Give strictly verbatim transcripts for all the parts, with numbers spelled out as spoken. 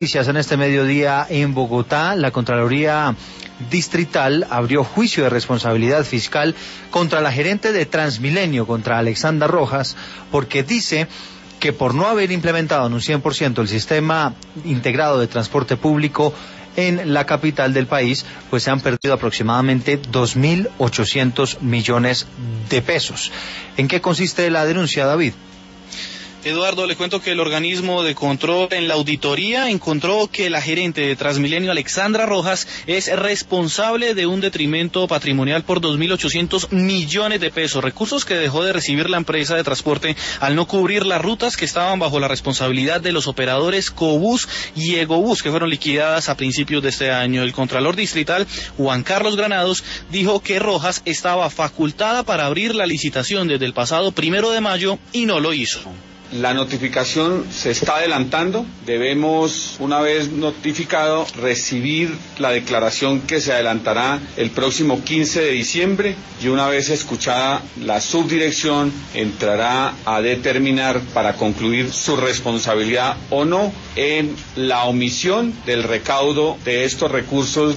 Noticias en este mediodía en Bogotá. La Contraloría Distrital abrió juicio de responsabilidad fiscal contra la gerente de Transmilenio, contra Alexandra Rojas, porque dice que por no haber implementado en un cien por ciento el sistema integrado de transporte público en la capital del país, pues se han perdido aproximadamente dos mil ochocientos millones de pesos. ¿En qué consiste la denuncia, David? Eduardo, le cuento que el organismo de control en la auditoría encontró que la gerente de Transmilenio, Alexandra Rojas, es responsable de un detrimento patrimonial por dos mil ochocientos millones de pesos, recursos que dejó de recibir la empresa de transporte al no cubrir las rutas que estaban bajo la responsabilidad de los operadores Cobús y Egobús, que fueron liquidadas a principios de este año. El Contralor Distrital, Juan Carlos Granados, dijo que Rojas estaba facultada para abrir la licitación desde el pasado primero de mayo y no lo hizo. La notificación se está adelantando, debemos, una vez notificado, recibir la declaración que se adelantará el próximo quince de diciembre y una vez escuchada la subdirección entrará a determinar para concluir su responsabilidad o no en la omisión del recaudo de estos recursos.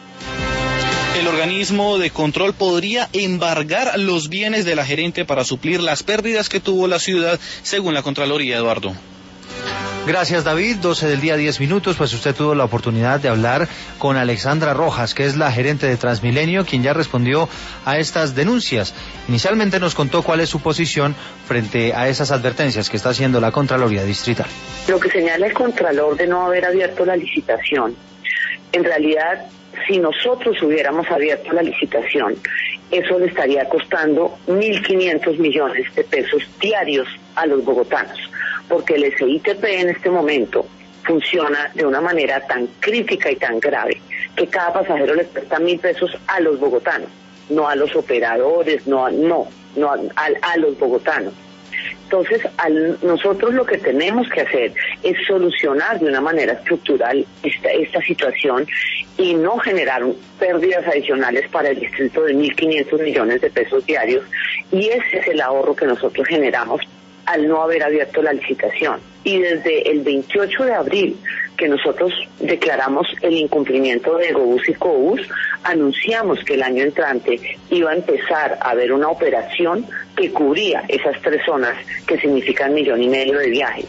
El organismo de control podría embargar los bienes de la gerente para suplir las pérdidas que tuvo la ciudad, según la Contraloría, Eduardo. Gracias, David. doce del día, diez minutos, pues usted tuvo la oportunidad de hablar con Alexandra Rojas, que es la gerente de Transmilenio, quien ya respondió a estas denuncias. Inicialmente nos contó cuál es su posición frente a esas advertencias que está haciendo la Contraloría Distrital. Lo que señala el Contralor de no haber abierto la licitación, en realidad, si nosotros hubiéramos abierto la licitación, eso le estaría costando mil quinientos millones de pesos diarios a los bogotanos, porque el S I T P en este momento funciona de una manera tan crítica y tan grave que cada pasajero le cuesta mil pesos a los bogotanos, no a los operadores, no a, no, no a, a, a los bogotanos. Entonces, al, nosotros lo que tenemos que hacer es solucionar de una manera estructural esta, esta situación y no generar pérdidas adicionales para el distrito de mil quinientos millones de pesos diarios, y ese es el ahorro que nosotros generamos al no haber abierto la licitación. Y desde el veintiocho de abril, que nosotros declaramos el incumplimiento de Egobús y Cobús, anunciamos que el año entrante iba a empezar a haber una operación que cubría esas tres zonas que significan millón y medio de viajes.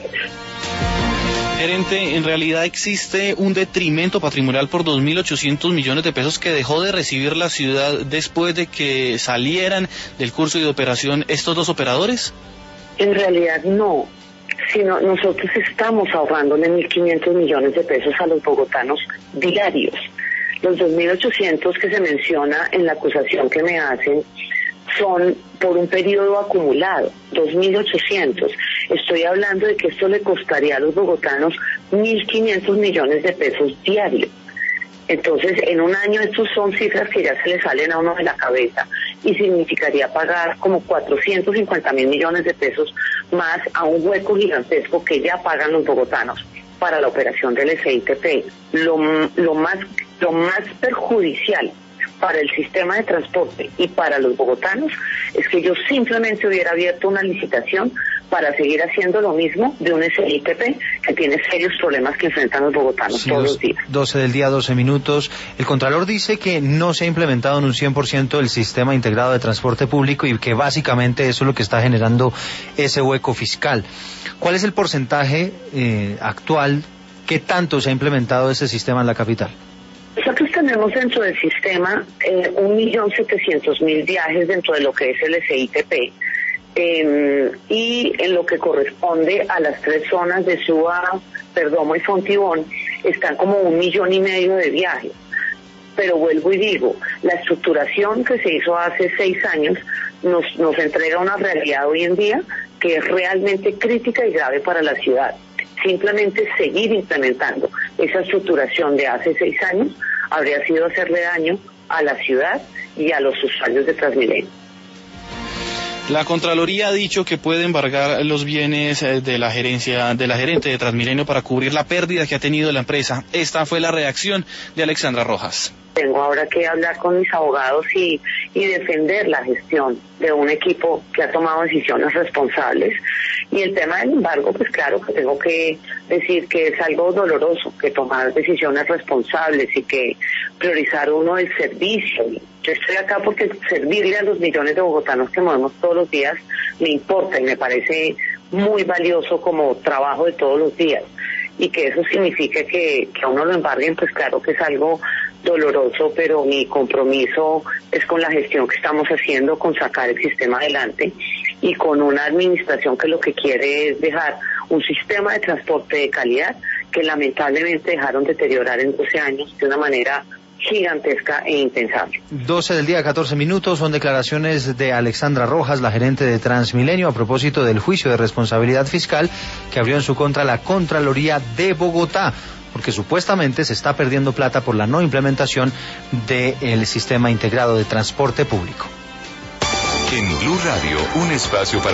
Gerente, en realidad existe un detrimento patrimonial por dos mil ochocientos millones de pesos que dejó de recibir la ciudad después de que salieran del curso de operación estos dos operadores. En realidad no, sino nosotros estamos ahorrándole mil quinientos millones de pesos a los bogotanos diarios. Los dos mil ochocientos que se menciona en la acusación que me hacen son por un periodo acumulado, dos mil ochocientos. Estoy hablando de que esto le costaría a los bogotanos mil quinientos millones de pesos diarios. Entonces, en un año estos son cifras que ya se le salen a uno de la cabeza y significaría pagar como cuatrocientos cincuenta mil millones de pesos más a un hueco gigantesco que ya pagan los bogotanos para la operación del S I T P. Lo, lo más, lo más perjudicial para el sistema de transporte y para los bogotanos es que yo simplemente hubiera abierto una licitación para seguir haciendo lo mismo de un S I T P que tiene serios problemas que enfrentan los bogotanos sí, todos los días. doce del día, doce minutos. El Contralor dice que no se ha implementado en un cien por ciento el sistema integrado de transporte público y que básicamente eso es lo que está generando ese hueco fiscal. ¿Cuál es el porcentaje eh, actual? ¿Qué tanto se ha implementado ese sistema en la capital? Nosotros tenemos dentro del sistema eh, un millón setecientos mil viajes dentro de lo que es el S I T P. Eh, y en lo que corresponde a las tres zonas de Suba, Perdomo y Fontibón, están como un millón y medio de viajes. Pero vuelvo y digo, la estructuración que se hizo hace seis años nos, nos entrega una realidad hoy en día que es realmente crítica y grave para la ciudad. Simplemente seguir implementando esa estructuración de hace seis años habría sido hacerle daño a la ciudad y a los usuarios de Transmilenio. La Contraloría ha dicho que puede embargar los bienes de la gerencia, de la gerente de Transmilenio para cubrir la pérdida que ha tenido la empresa. Esta fue la reacción de Alexandra Rojas. tengo ahora que hablar con mis abogados y, y defender la gestión de un equipo que ha tomado decisiones responsables. Y el tema del embargo, pues claro que tengo que decir que es algo doloroso, que tomar decisiones responsables y que priorizar uno el servicio. Yo estoy acá porque servirle a los millones de bogotanos que movemos todos los días me importa y me parece muy valioso como trabajo de todos los días. Y que eso signifique que, que a uno lo embarguen, pues claro que es algo doloroso, pero mi compromiso es con la gestión que estamos haciendo, con sacar el sistema adelante y con una administración que lo que quiere es dejar un sistema de transporte de calidad que lamentablemente dejaron deteriorar en doce años de una manera gigantesca e impensable. doce del día, catorce minutos, son declaraciones de Alexandra Rojas, la gerente de Transmilenio, a propósito del juicio de responsabilidad fiscal que abrió en su contra la Contraloría de Bogotá, porque supuestamente se está perdiendo plata por la no implementación del sistema integrado de transporte público. En Blue Radio, un espacio para